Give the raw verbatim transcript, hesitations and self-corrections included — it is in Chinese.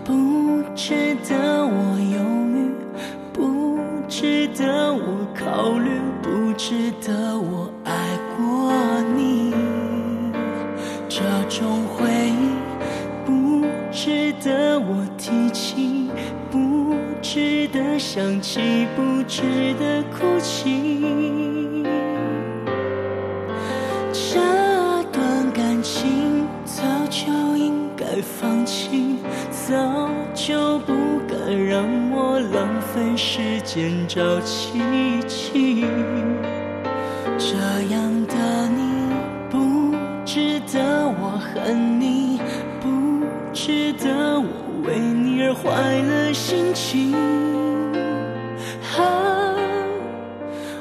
不值得我犹豫，不值得我考虑，不值得我爱过你。这种回忆不值得我提起，不值得想起，不值得哭泣。这段感情早就应该放弃，早就不该让我浪费时间找奇迹。这样的你不值得我恨你，不值得我为你而坏了心情。啊